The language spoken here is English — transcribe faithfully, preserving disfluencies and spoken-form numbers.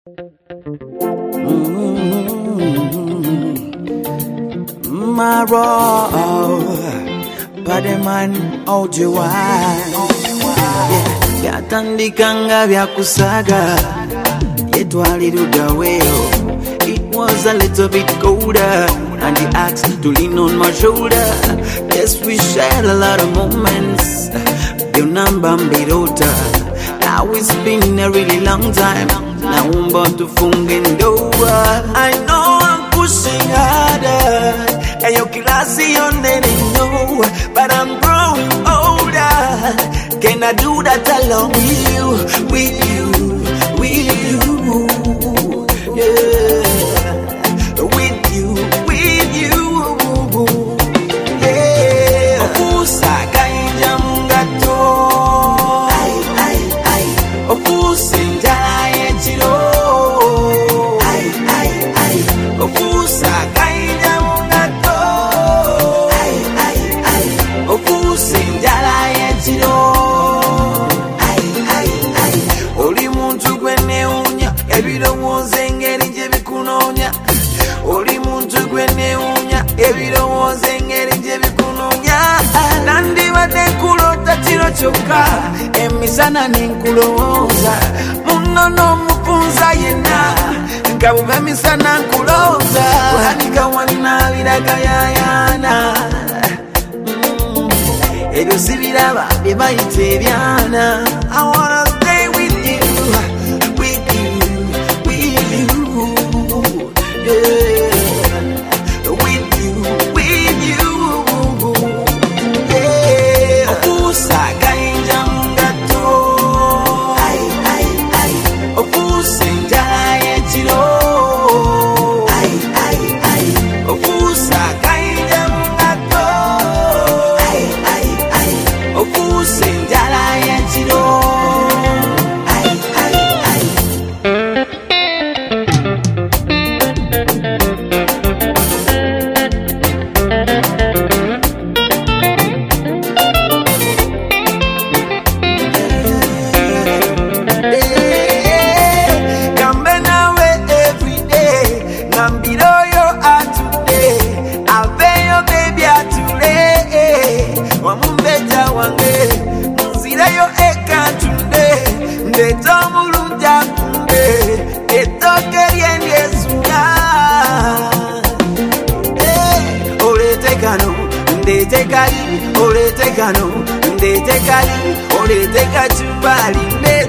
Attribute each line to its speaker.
Speaker 1: Mm-hmm. My raw, but the man out you wide. Yeah, Yatandikanga vyakusaga, yetwaliruda weo. It was a little bit colder, and he asked to lean on my shoulder. Yes, we shared a lot of moments. Your number mbirota. Now it's been a really long time. Now I'm about to fungendoa. I know I'm pushing harder, and your classy on any know, but I'm growing older. Can I do that along with you, with you, with you? Yeah, with you, with you. Yeah. Opusa kainja mungato. Ay, ay, ay. Opusa njala yechiro. Ay, ay, ay. Opusa kainja mungato. Ay, ay, ay. Opusa njala yechiro. Ay, ay, ay. Oli muntu gwene unya ebirowoze engeri nje bikunonya. Oli muntu gwene unya ebirowoze ngeri nje bikunonya. Nandibadde nkulota kiro kyokka emisana nenkulowooza munono mupunza yenna nga buva emisana nkulowooza wanika wannabiraga yayana ebyo sibiraba bye bayita ebyana. I wanna stay with you, with you, with you, yeah. With you, with you, yeah. Opusa kainja mungato. Ay, ay, ay. Opusa njala yechiro. Ay, ay, ay. Opusa kainja mungato. Ay, ay, ay. Opusa njala yechiro. Ay, ay, ay. Kambe nawe everyday, ngambiro yo atude, aveyo baby atule, wamumbeja wange, nzira yo ekantunde, ndeto mulunja kunde, etoke riende sunga. Olete kano, ndete kali, olete kano, ndete kali, olete kachumbali,